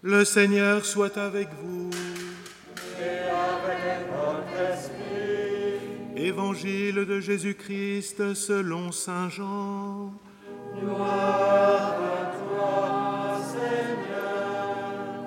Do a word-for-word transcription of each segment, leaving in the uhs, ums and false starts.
Le Seigneur soit avec vous. Et avec votre esprit. Évangile de Jésus-Christ selon saint Jean. Gloire à toi, Seigneur.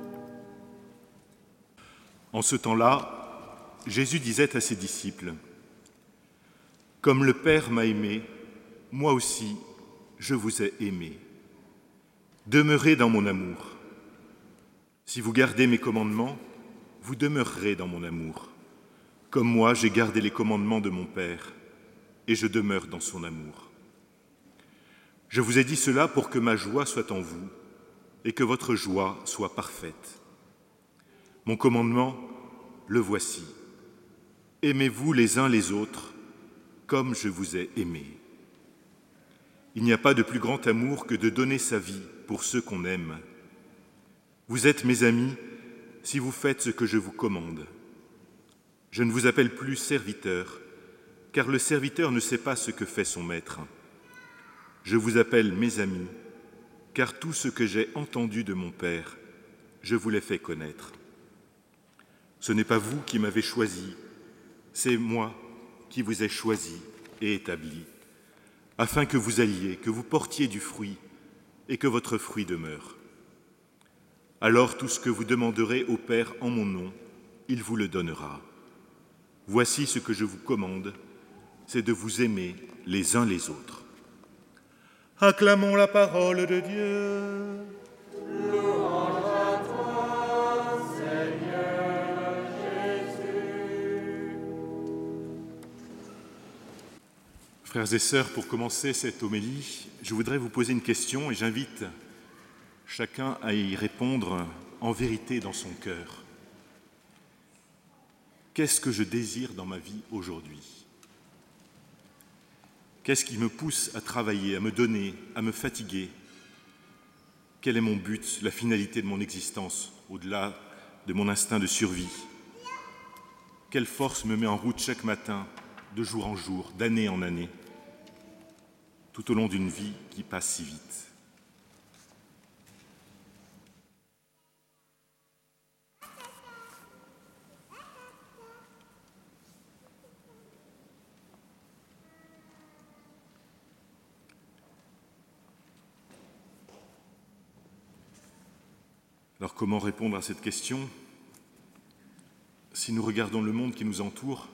En ce temps-là, Jésus disait à ses disciples : « Comme le Père m'a aimé, moi aussi je vous ai aimé. Demeurez dans mon amour. Si vous gardez mes commandements, vous demeurerez dans mon amour. Comme moi, j'ai gardé les commandements de mon Père, et je demeure dans son amour. Je vous ai dit cela pour que ma joie soit en vous, et que votre joie soit parfaite. Mon commandement, le voici. Aimez-vous les uns les autres, comme je vous ai aimés. Il n'y a pas de plus grand amour que de donner sa vie pour ceux qu'on aime. Vous êtes mes amis si vous faites ce que je vous commande. Je ne vous appelle plus serviteur, car le serviteur ne sait pas ce que fait son maître. Je vous appelle mes amis, car tout ce que j'ai entendu de mon Père, je vous l'ai fait connaître. Ce n'est pas vous qui m'avez choisi, c'est moi qui vous ai choisi et établi, afin que vous alliez, que vous portiez du fruit et que votre fruit demeure. Alors tout ce que vous demanderez au Père en mon nom, il vous le donnera. Voici ce que je vous commande, c'est de vous aimer les uns les autres. » Acclamons la parole de Dieu. Louange à toi, Seigneur Jésus. Frères et sœurs, pour commencer cette homélie, je voudrais vous poser une question et j'invite chacun à y répondre en vérité dans son cœur. Qu'est-ce que je désire dans ma vie aujourd'hui ? Qu'est-ce qui me pousse à travailler, à me donner, à me fatiguer ? Quel est mon but, la finalité de mon existence, au-delà de mon instinct de survie ? Quelle force me met en route chaque matin, de jour en jour, d'année en année, tout au long d'une vie qui passe si vite ? Alors comment répondre à cette question ? Si nous regardons le monde qui nous entoure,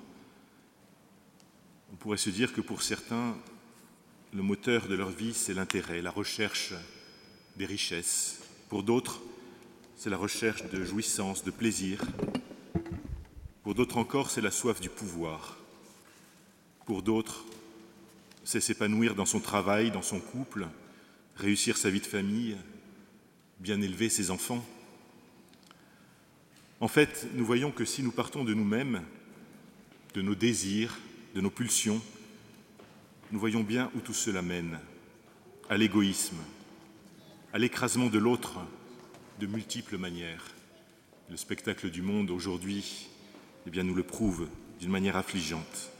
on pourrait se dire que pour certains, le moteur de leur vie, c'est l'intérêt, la recherche des richesses. Pour d'autres, c'est la recherche de jouissance, de plaisir. Pour d'autres encore, c'est la soif du pouvoir. Pour d'autres, c'est s'épanouir dans son travail, dans son couple, réussir sa vie de famille, bien élever ses enfants. En fait, nous voyons que si nous partons de nous-mêmes, de nos désirs, de nos pulsions, nous voyons bien où tout cela mène, à l'égoïsme, à l'écrasement de l'autre de multiples manières. Le spectacle du monde aujourd'hui, eh bien, nous le prouve d'une manière affligeante.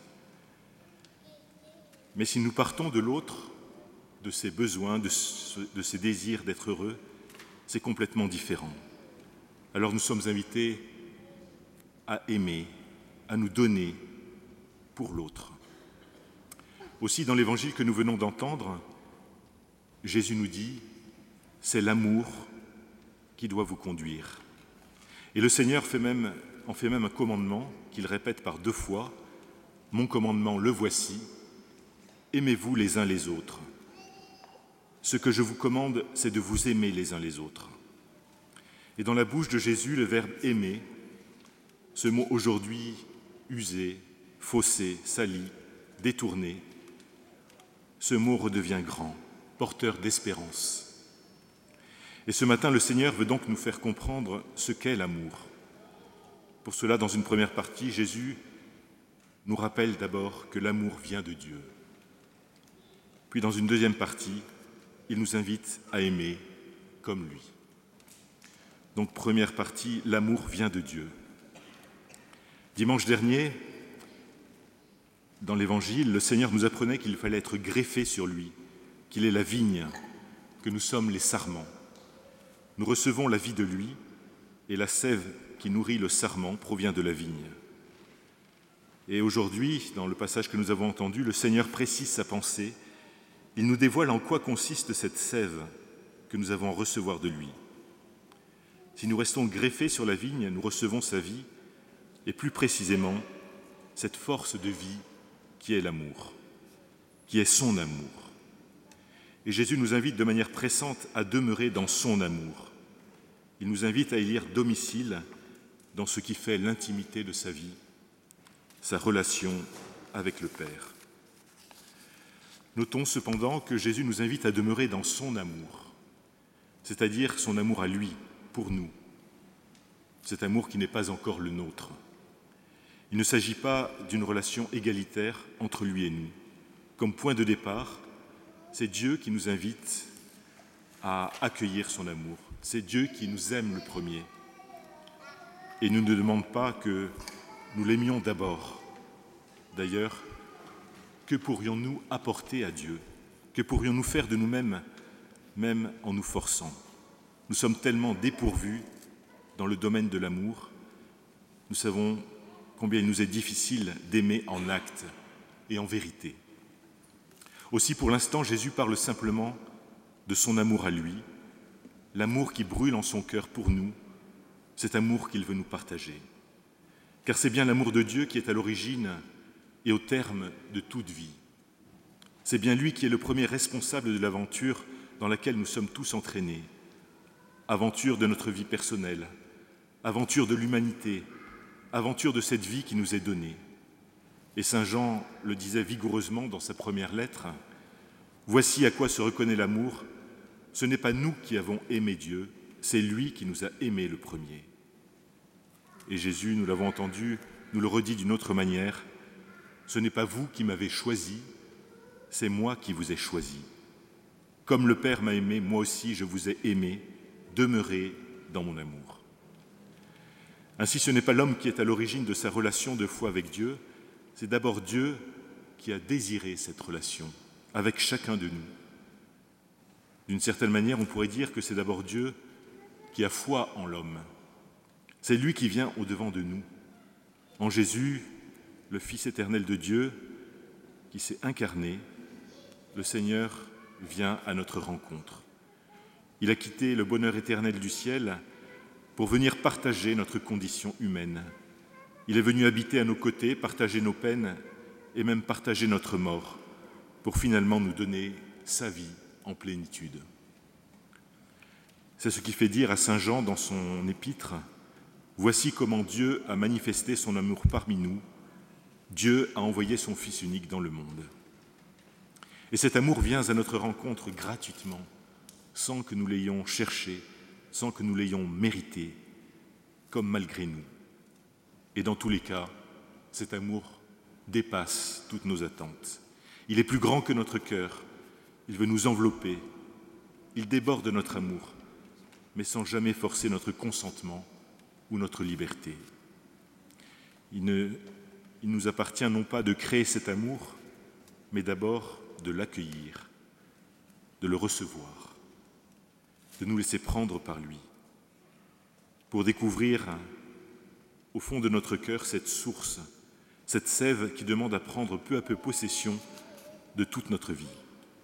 Mais si nous partons de l'autre, de ses besoins, de, ce, de ses désirs d'être heureux, c'est complètement différent. Alors nous sommes invités à aimer, à nous donner pour l'autre. Aussi, dans l'évangile que nous venons d'entendre, Jésus nous dit « c'est l'amour qui doit vous conduire ». Et le Seigneur fait même, en fait même un commandement qu'il répète par deux fois « Mon commandement, le voici, aimez-vous les uns les autres ». Ce que je vous commande, c'est de vous aimer les uns les autres. Et dans la bouche de Jésus, le verbe « aimer », ce mot aujourd'hui usé, faussé, sali, détourné, ce mot redevient grand, porteur d'espérance. Et ce matin, le Seigneur veut donc nous faire comprendre ce qu'est l'amour. Pour cela, dans une première partie, Jésus nous rappelle d'abord que l'amour vient de Dieu. Puis dans une deuxième partie, il nous invite à aimer comme lui. Donc première partie, l'amour vient de Dieu. Dimanche dernier, dans l'Évangile, le Seigneur nous apprenait qu'il fallait être greffé sur lui, qu'il est la vigne, que nous sommes les sarments. nous recevons la vie de lui, et la sève qui nourrit le sarment provient de la vigne. Et aujourd'hui, dans le passage que nous avons entendu, le Seigneur précise sa pensée. Il nous dévoile en quoi consiste cette sève que nous avons à recevoir de lui. Si nous restons greffés sur la vigne, nous recevons sa vie, et plus précisément, cette force de vie qui est l'amour, qui est son amour. Et Jésus nous invite de manière pressante à demeurer dans son amour. Il nous invite à y lire domicile dans ce qui fait l'intimité de sa vie, sa relation avec le Père. Notons cependant que Jésus nous invite à demeurer dans son amour, c'est-à-dire son amour à lui, pour nous, cet amour qui n'est pas encore le nôtre. Il ne s'agit pas d'une relation égalitaire entre lui et nous. Comme point de départ, c'est Dieu qui nous invite à accueillir son amour. C'est Dieu qui nous aime le premier. Et nous ne demande pas que nous l'aimions d'abord. D'ailleurs, que pourrions-nous apporter à Dieu? Que pourrions-nous faire de nous-mêmes, même en nous forçant? Nous sommes tellement dépourvus dans le domaine de l'amour. Nous savons combien il nous est difficile d'aimer en acte et en vérité. Aussi, pour l'instant, Jésus parle simplement de son amour à lui, l'amour qui brûle en son cœur pour nous, cet amour qu'il veut nous partager. Car c'est bien l'amour de Dieu qui est à l'origine et au terme de toute vie. C'est bien lui qui est le premier responsable de l'aventure dans laquelle nous sommes tous entraînés. Aventure de notre vie personnelle, aventure de l'humanité, aventure de cette vie qui nous est donnée. Et saint Jean le disait vigoureusement dans sa première lettre, « Voici à quoi se reconnaît l'amour, ce n'est pas nous qui avons aimé Dieu, c'est lui qui nous a aimés le premier. » Et Jésus, nous l'avons entendu, nous le redit d'une autre manière, « Ce n'est pas vous qui m'avez choisi, c'est moi qui vous ai choisi. Comme le Père m'a aimé, moi aussi je vous ai aimé, demeurez dans mon amour. » Ainsi, ce n'est pas l'homme qui est à l'origine de sa relation de foi avec Dieu, c'est d'abord Dieu qui a désiré cette relation avec chacun de nous. D'une certaine manière, on pourrait dire que c'est d'abord Dieu qui a foi en l'homme. C'est lui qui vient au-devant de nous. En Jésus, le Fils éternel de Dieu, qui s'est incarné, le Seigneur vient à notre rencontre. Il a quitté le bonheur éternel du ciel pour venir partager notre condition humaine. Il est venu habiter à nos côtés, partager nos peines et même partager notre mort, pour finalement nous donner sa vie en plénitude. C'est ce qui fait dire à saint Jean dans son épître, « Voici comment Dieu a manifesté son amour parmi nous. Dieu a envoyé son Fils unique dans le monde. » Et cet amour vient à notre rencontre gratuitement, sans que nous l'ayons cherché, sans que nous l'ayons mérité, comme malgré nous. Et dans tous les cas, cet amour dépasse toutes nos attentes. Il est plus grand que notre cœur, il veut nous envelopper, il déborde notre amour, mais sans jamais forcer notre consentement ou notre liberté. Il, ne, il nous appartient non pas de créer cet amour, mais d'abord de l'accueillir, de le recevoir, de nous laisser prendre par lui, pour découvrir au fond de notre cœur cette source, cette sève qui demande à prendre peu à peu possession de toute notre vie.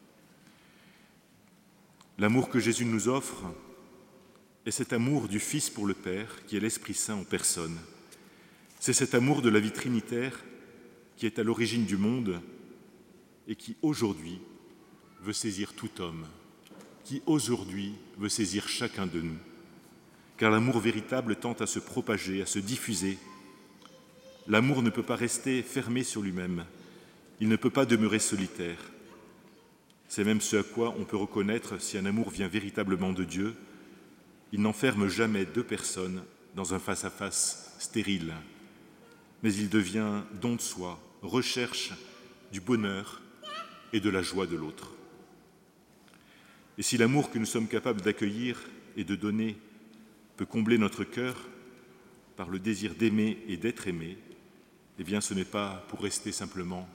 L'amour que Jésus nous offre est cet amour du Fils pour le Père, qui est l'Esprit Saint en personne. C'est cet amour de la vie trinitaire qui est à l'origine du monde et qui, aujourd'hui, veut saisir tout homme, qui, aujourd'hui, veut saisir chacun de nous. Car l'amour véritable tend à se propager, à se diffuser. L'amour ne peut pas rester fermé sur lui-même. Il ne peut pas demeurer solitaire. C'est même ce à quoi on peut reconnaître si un amour vient véritablement de Dieu. Il n'enferme jamais deux personnes dans un face-à-face stérile, mais il devient don de soi, recherche du bonheur et de la joie de l'autre. Et si l'amour que nous sommes capables d'accueillir et de donner peut combler notre cœur par le désir d'aimer et d'être aimé, eh bien ce n'est pas pour rester simplement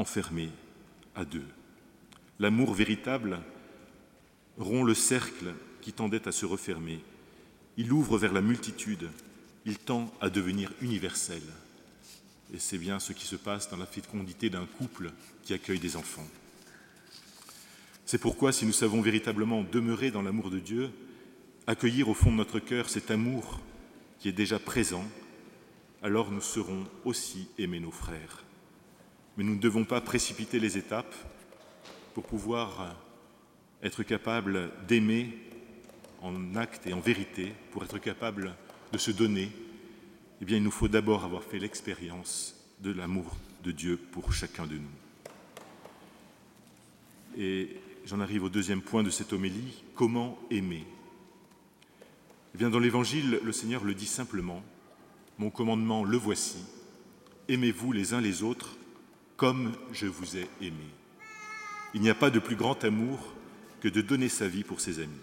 enfermé à deux. L'amour véritable rompt le cercle qui tendait à se refermer. Il ouvre vers la multitude, il tend à devenir universel. Et c'est bien ce qui se passe dans la fécondité d'un couple qui accueille des enfants. C'est pourquoi, si nous savons véritablement demeurer dans l'amour de Dieu, accueillir au fond de notre cœur cet amour qui est déjà présent, alors nous saurons aussi aimer nos frères. Mais nous ne devons pas précipiter les étapes pour pouvoir être capables d'aimer en acte et en vérité, pour être capables de se donner. Eh bien, il nous faut d'abord avoir fait l'expérience de l'amour de Dieu pour chacun de nous. Et j'en arrive au deuxième point de cette homélie, comment aimer ? Eh bien, dans l'Évangile, le Seigneur le dit simplement, « Mon commandement, le voici, aimez-vous les uns les autres comme je vous ai aimé. » Il n'y a pas de plus grand amour que de donner sa vie pour ses amis.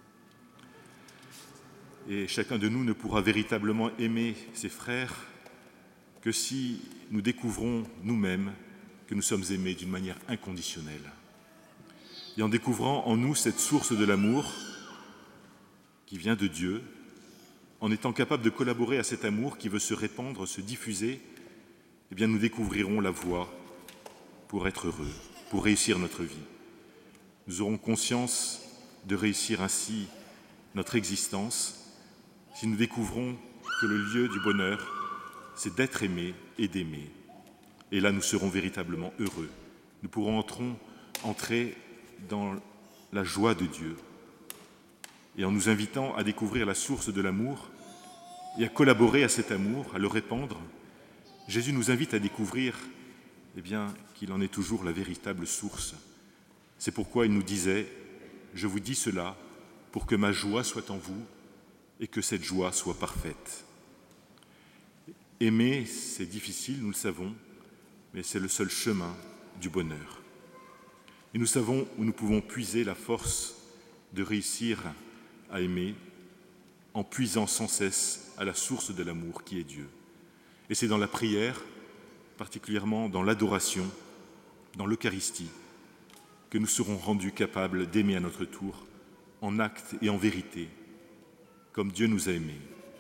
Et chacun de nous ne pourra véritablement aimer ses frères que si nous découvrons nous-mêmes que nous sommes aimés d'une manière inconditionnelle. Et en découvrant en nous cette source de l'amour qui vient de Dieu, en étant capable de collaborer à cet amour qui veut se répandre, se diffuser, eh bien nous découvrirons la voie pour être heureux, pour réussir notre vie. Nous aurons conscience de réussir ainsi notre existence si nous découvrons que le lieu du bonheur, c'est d'être aimé et d'aimer. Et là, nous serons véritablement heureux. Nous pourrons entrons, entrer dans la joie de Dieu. Et en nous invitant à découvrir la source de l'amour et à collaborer à cet amour, à le répandre, Jésus nous invite à découvrir eh bien, qu'il en est toujours la véritable source. C'est pourquoi il nous disait « Je vous dis cela pour que ma joie soit en vous et que cette joie soit parfaite. » Aimer, c'est difficile, nous le savons, mais c'est le seul chemin du bonheur. Et nous savons où nous pouvons puiser la force de réussir à aimer en puisant sans cesse à la source de l'amour qui est Dieu. Et c'est dans la prière, particulièrement dans l'adoration, dans l'Eucharistie, que nous serons rendus capables d'aimer à notre tour, en acte et en vérité, comme Dieu nous a aimés.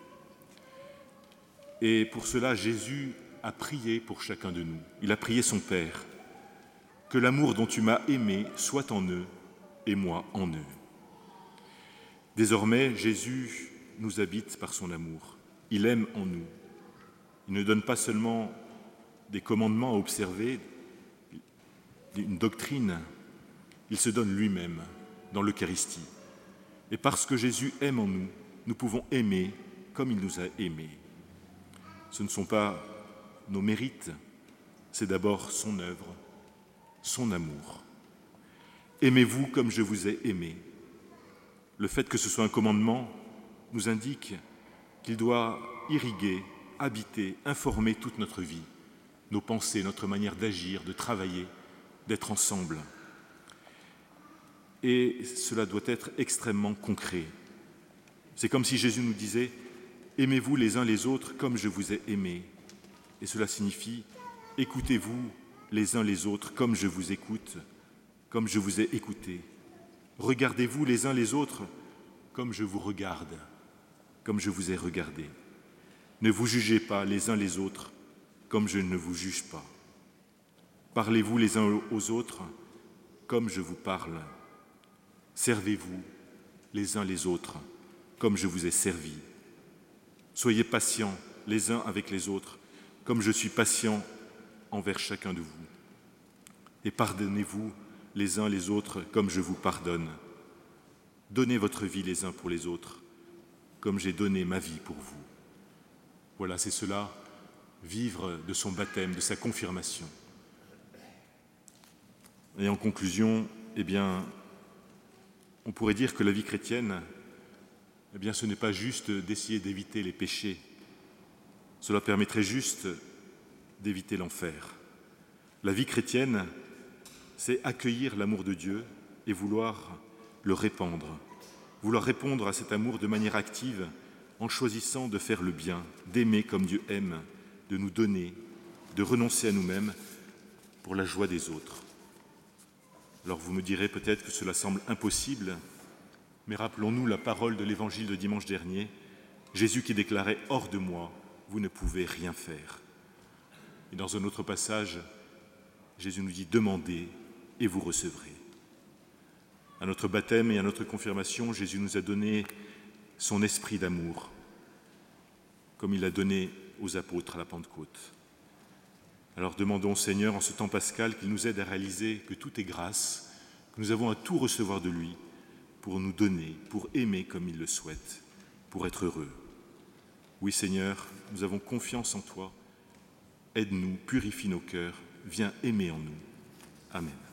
Et pour cela, Jésus a prié pour chacun de nous. Il a prié son Père. « Que l'amour dont tu m'as aimé soit en eux et moi en eux. » Désormais, Jésus nous habite par son amour. Il aime en nous. Il ne donne pas seulement des commandements à observer, une doctrine, il se donne lui-même dans l'Eucharistie. Et parce que Jésus aime en nous, nous pouvons aimer comme il nous a aimés. Ce ne sont pas nos mérites, c'est d'abord son œuvre, son amour. Aimez-vous comme je vous ai aimé. Le fait que ce soit un commandement nous indique qu'il doit irriguer, habiter, informer toute notre vie, nos pensées, notre manière d'agir, de travailler, d'être ensemble. Et cela doit être extrêmement concret. C'est comme si Jésus nous disait « Aimez-vous les uns les autres comme je vous ai aimés ». Et cela signifie « Écoutez-vous les uns les autres comme je vous écoute, comme je vous ai écouté. Regardez-vous les uns les autres comme je vous regarde, comme je vous ai regardé. Ne vous jugez pas les uns les autres comme je ne vous juge pas. Parlez-vous les uns aux autres comme je vous parle. Servez-vous les uns les autres comme je vous ai servi. Soyez patients les uns avec les autres comme je suis patient envers chacun de vous. Et pardonnez-vous les uns les autres comme je vous pardonne. Donnez votre vie les uns pour les autres comme j'ai donné ma vie pour vous. » Voilà, c'est cela, vivre de son baptême, de sa confirmation. Et en conclusion, eh bien, on pourrait dire que la vie chrétienne, eh bien, ce n'est pas juste d'essayer d'éviter les péchés. Cela permettrait juste d'éviter l'enfer. La vie chrétienne, c'est accueillir l'amour de Dieu et vouloir le répandre, vouloir répondre à cet amour de manière active en choisissant de faire le bien, d'aimer comme Dieu aime, de nous donner, de renoncer à nous-mêmes pour la joie des autres. Alors vous me direz peut-être que cela semble impossible, Mais rappelons-nous la parole de l'évangile de dimanche dernier, Jésus qui déclarait « Hors de moi, vous ne pouvez rien faire ». Et dans un autre passage, Jésus nous dit « Demandez et vous recevrez ». À notre baptême et à notre confirmation, Jésus nous a donné son esprit d'amour, comme il l'a donné aux apôtres à la Pentecôte. Alors demandons au Seigneur en ce temps pascal qu'il nous aide à réaliser que tout est grâce, que nous avons à tout recevoir de lui pour nous donner, pour aimer comme il le souhaite, pour être heureux. Oui Seigneur, nous avons confiance en toi. Aide-nous, purifie nos cœurs, viens aimer en nous. Amen.